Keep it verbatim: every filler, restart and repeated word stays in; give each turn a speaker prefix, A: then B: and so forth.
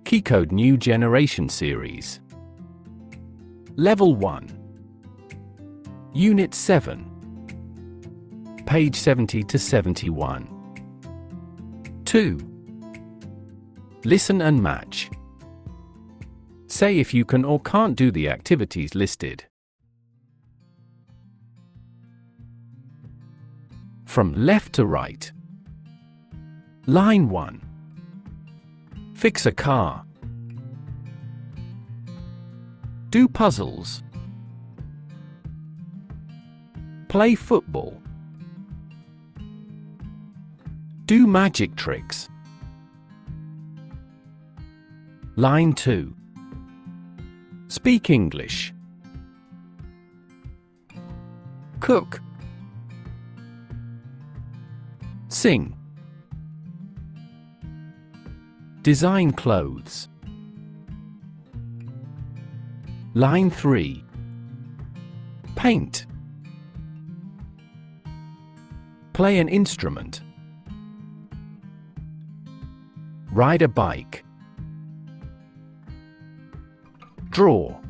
A: Keycode New Generation Series. Level one. Unit seven. Page seventy to seventy-one. two. Listen and match. Say if you can or can't do the activities listed. From left to right. Line one. Fix a car. Do puzzles. Play football. Do magic tricks. Line two. Speak English. Cook. Sing. Design clothes. Line three. Paint. Play an instrument. Ride a bike. Draw.